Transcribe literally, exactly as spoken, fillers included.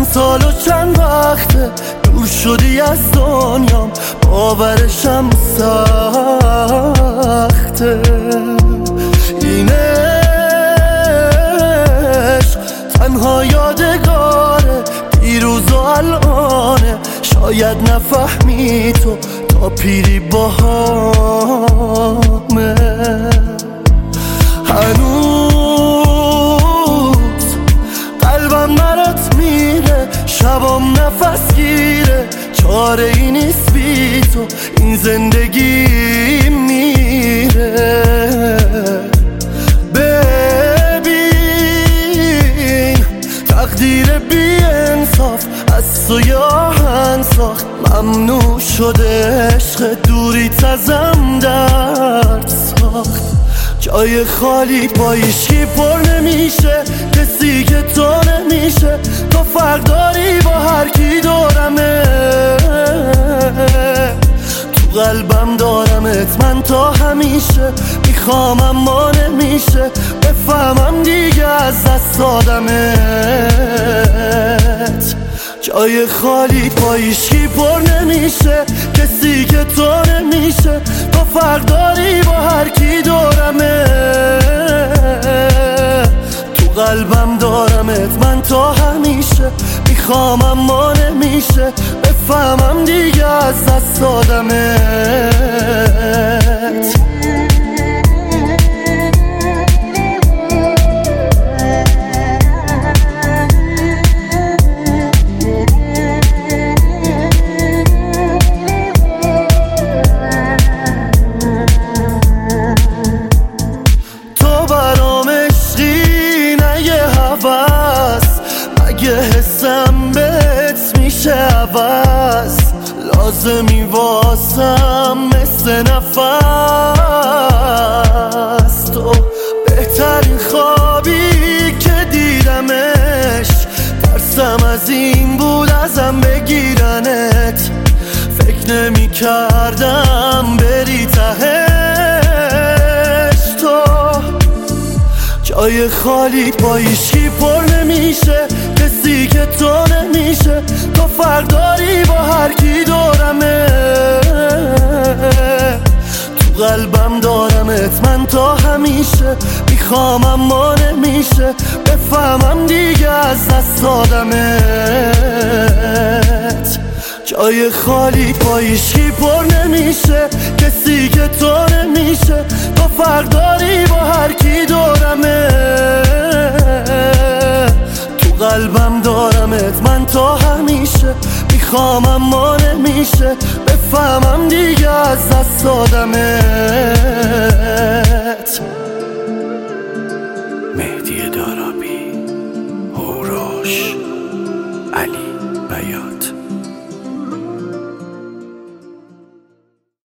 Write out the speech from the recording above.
سال و چند وقته دور شدی از دنیام، باورشم سخته. این عشق تنها یادگاره دیروز و الانه، شاید نفهمی تو تا پیری باهامه. هنوز قلبم برات میره، شبام نفس گیره، چاره ای نیست بی تو این زندگی میره. ببین تقدیر بی انصاف از سوی آهن ساخت، ممنوع شده عشق دوریت ازم درد ساخت. جای خالی با هیچکی پر نمیشه، کسی که تو نمیشه. تو فرق داری با هر کی دورمه، تو قلبم دارمت من تا همیشه. میخوام اما نمیشه بفهمم دیگه از دست دادمت. جای خالی با هیچکی پر نمیشه، کسی که تو نمیشه. تو فرق داری با هر کی دورمه، تو قلبم دارمت من تا همیشه. میخوام اما نمیشه بفهمم دیگه از دست دادمت. حسم بهت میشه عوض، لازمی واسم مثل نفس. تو بهترین خوابی که دیدمش، ترسم از این بود ازم بگیرنت. فکر نمی کردم بری تهش. تو جای خالی با هیچکی پر نمیشه، کسی که تو نمیشه. تو فرق داری با هر کی دورمه، تو قلبم دارمت من تا همیشه. میخوام اما نمیشه بفهمم دیگه از دست دادمت. جای خالی با هیچکی پر نمیشه، کسی که تو نمیشه. تو فرق داری با هر کی دورمه، تو قلبم دارمت من تا همیشه. میخوام اما نمیشه بفهمم دیگه از دست دادمت. مهدی